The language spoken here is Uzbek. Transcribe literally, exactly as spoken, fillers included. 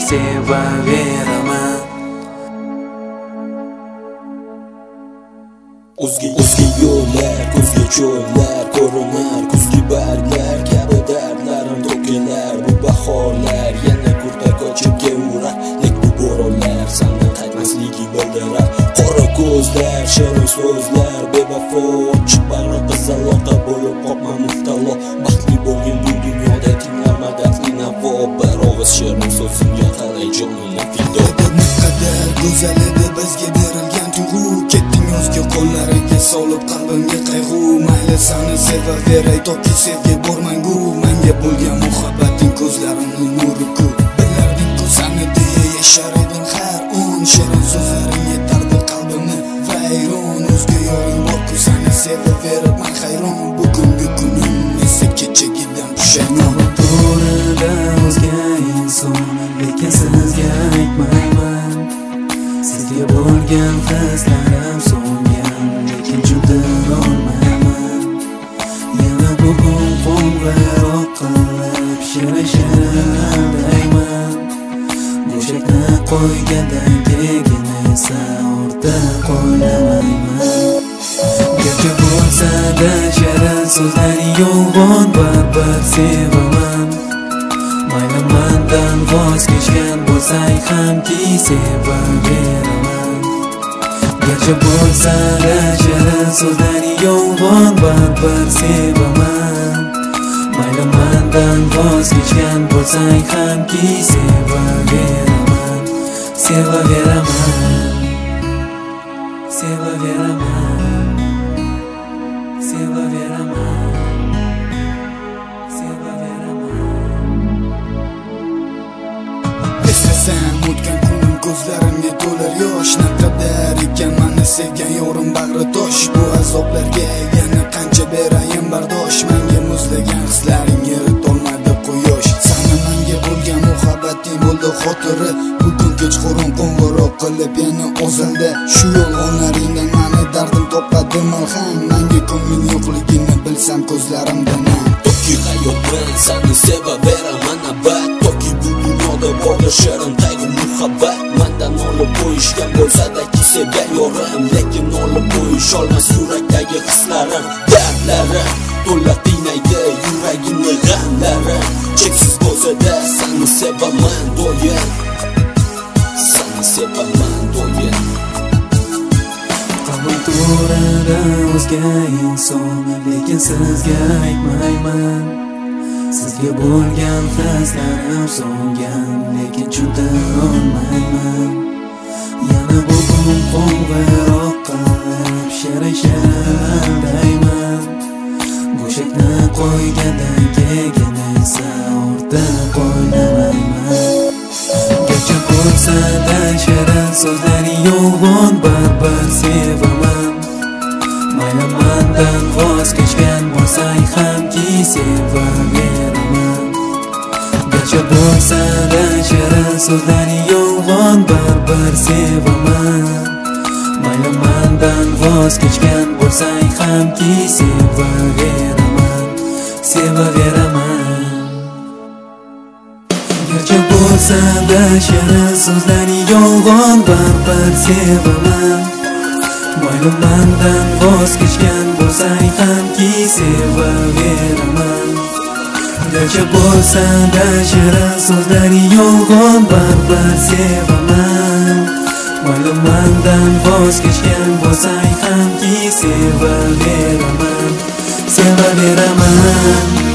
sevaveraman. O'zga o'zga yo'llar, ko'zga cho'llar ko'rinar, kuzgi barglar kabi dardlarim to'kilar. Bu bahorlar yana kurta qochib kelurar, lek bu bo'ronlar sandan qaytmasligi bildirar. Qora ko'zlar, shirin so'zlar, bevafo ochiq bag'ri qizaloqa bo'lib qopma muftalo. Baxtli bo'lgin bu dunyoda tinglar madadli navo, bir og'iz shirin so'zingga qalay jonim fido. Naqadar go'zal edi bizga berilgan tuyg'u, ketding o'zga qo'llariga solib qalbimga qayg'u. Mayli seni sevaveray toki sevgi bormangu, menga bo'lgan muhabbating ko'zlarimning nuri-ku. Bilarding-ku seni deya yashar edim har on, shirin so'zlaring yetardi qalbimni vayron. O'zga yo'ling bor-ku seni sevaverib men hayron, bugungi kunim esa kechagidan pushaymon. To'rida o'zga inson, lekin sizga aytmayman. Sizga bo'lgan hislarim so'ngan, lekin juda olmayman. Yana bugun qo'ng'iroq qilib shirin-shirin aldayman. Go'shakni qo'ygandan keyin esa ortda qo'ymayman. Garchi bo'lsa-da shirin so'zlaring yo'g'on, baribir sevaman. Mayli mendan voz kechgan bo'lsang hamki sevaveraman. Garchi bo'lsa-da shirin so'zlaring yo'g'on, baribir sevaman. Mayli mendan voz kechgan bo'lsang hamki sevaveraman. Sevaveraman, sevaveraman, sevaveraman, sevaveraman. Eslasam o'tgan kunim ko'zlarimga to'lar yosh, naqadar ekan meni sevgan yorim bag'ri tosh. Bu azoblarga yana qancha berayin bardosh, menga muzlagan hislaring eritolmadi quyosh. Seni menga bo'lgan muhabbating bo'ldi xotiri, bugun kechqurun qo'ng'iroq qilib yana o'zildi. Shu yolg'onlaringdan meni dardim topadi malham, menga ko'ngling yo'qligini bilsam ko'zlarimdan. Toki hayot bilan seni sevaveraman abad, toki bu dunyoda bordir shirin qayg'u muhabbat. Mendan olib qo'yishgan bo'lsa-da ki sevgan yorim, lekin olib qo'yish olmas yurakdagi hislarim. Dardlarim to'la qiynaydi yuragimni g'amlarim. Cheksiz bo'lsa-da seni sevaman doim, seni sevaman doim. Qabul to'rida o'zga inson, lekin sizga aytmayman. Sizga bo'lgan hislarim so'ngan, lekin juda olmayman. Yana bugun qo'ng'iroq qilib shirin-shirin aldayman. Go'shakni qo'ygandan keyin esa ortda qo'ymayman. Garchi bo'lsa-da shirin so'zlaring yo'g'on, baribir sevaman. Mayli mendan voz kechgan bo'lsang hamki sevaveraman. Garchi bo'lsa-da shirin so'zlaring yo'g'on, baribir sevaman. Mayli mendan voz kechgan bo'lsang hamki sevaveraman, sevaveraman. Garchi bo'lsa-da shirin so'zlaring yo'g'on, baribir sevaman. Mayli mendan voz kechgan bo'lsang hamki sevaveraman. Garchi bo'lsa-da shirin so'zlaring yo'g'on, baribir sevaman. Mayli mendan voz kechgan bo'lsang hamki sevaveraman, sevaveraman.